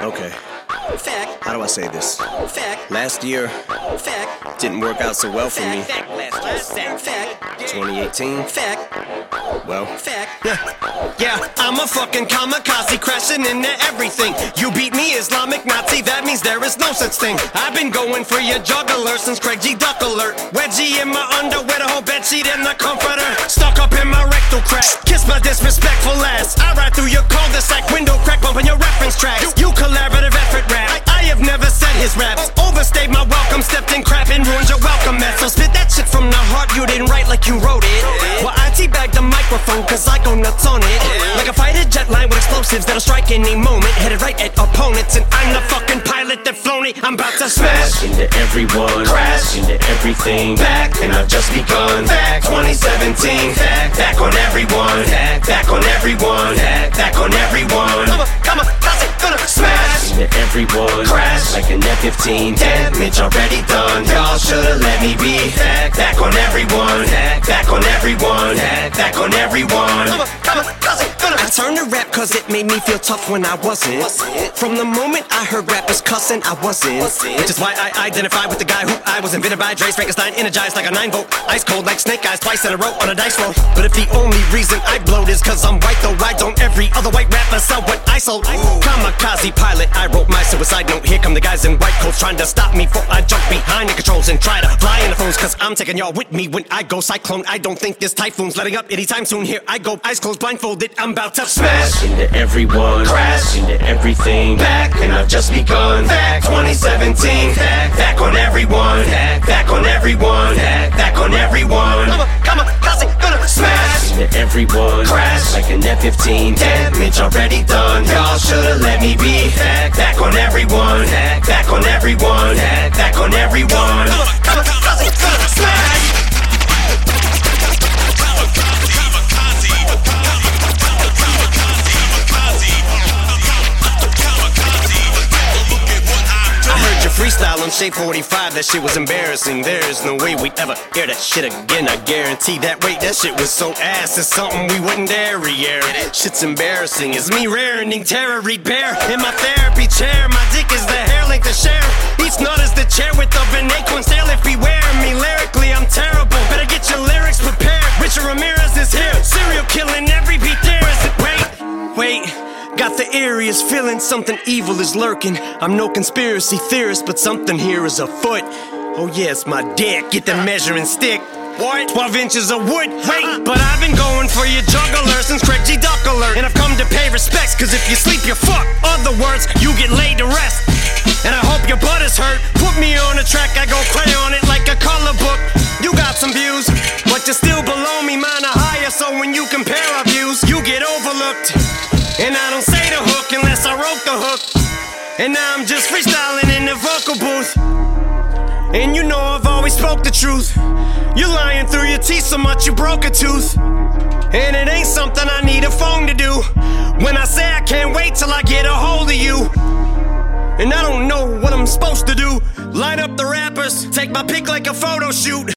Okay. Fact. How do I say this? Fact. Last year Fact. didn't work out so well for me. Fact. 2018, Fact. well, Fact. Yeah, I'm a fucking kamikaze crashing into everything. You beat me, Islamic Nazi, that means there is no such thing. I've been going for your juggler since Craig G. Duck Alert. Wedgie in my underwear, the whole bedsheet in the comforter. Stuck up in my rectal crack, kiss my disrespectful ass. I ride through your cul-de-sac, window crack, bumping your reference tracks. You collaborative effort rap, I have never said his raps. Overstayed my welcome, stepped in crap and ruined your welcome mess. So spit that shit from the heart, you didn't write like you wrote it. Well, I teabag the microphone cause I go nuts on it. Like a fighter jet line with explosives that'll strike any moment. Headed right at opponents and I'm the fucking pilot that flown it. I'm about to smash into everyone, crash into everything. Back, and I've just begun. Back 2017, back on everyone, back on everyone, back on everyone. Come on, how's it gonna smash into everyone, crash like an F-15. Damage already done. Y'all should've let me be. Back on everyone, back on everyone, back on everyone. Come on, how's it gonna I turned to rap cause it made me feel tough when I wasn't. From the moment I heard rappers cussing, I wasn't. Which is why I identify with the guy who I was invented by. Dre Frankenstein, energized like a 9-volt. Ice cold like snake eyes, twice in a row on a dice roll. But if the only reason I blowed is cause I'm white, though why don't every other white rapper sell what I sold? Kamikaze pilot, I wrote my suicide note. Here come the guys in white coats trying to stop me before I jump behind the controls and try to fly in the phones. Cause I'm taking y'all with me when I go cyclone. I don't think this typhoon's letting up anytime soon. Here I go, eyes closed, blindfolded, I'm about to smash into everyone, crash into everything. Back, and I've just begun. Back 2017, back on everyone, back on everyone, back on everyone. Come on, how's it gonna smash into everyone, crash like an F-15. Damage already done. Y'all should've let me be. Back on everyone, back on everyone, back on everyone. Come on, how's it gonna smash freestyle on Shape 45, that shit was embarrassing. There's no way we'd ever hear that shit again. I guarantee that. Wait, that shit was so ass. It's something we wouldn't dare re-air. Shit's embarrassing. It's me raring terror, read bear in my therapy chair. My dick is the hair length to share. Each nut is the chair width of an acorn stale. If beware me lyrically, I'm terrible. Better get your lyrics prepared. Richard Ramirez is here, serial killing every beat there. Is it? Wait. Got the eeriest feeling something evil is lurking. I'm no conspiracy theorist, but something here is afoot. Oh yeah, it's my dick, get the measuring stick. What? 12 inches of wood, wait. But I've been going for your juggler since Craig G. Duck Alert. And I've come to pay respects, cause if you sleep, you're fucked. Other words, you get laid to rest. And I hope your butt is hurt. Put me on a track, I go crayon it like a color book. You got some views, but you're still below me, mine are higher. So when you compare our views, you get overlooked. And I don't say the hook unless I wrote the hook. And now I'm just freestyling in the vocal booth. And you know I've always spoke the truth. You're lying through your teeth so much you broke a tooth. And it ain't something I need a phone to do. When I say I can't wait till I get a hold of you. And I don't know what I'm supposed to do. Line up the rappers, take my pick like a photo shoot.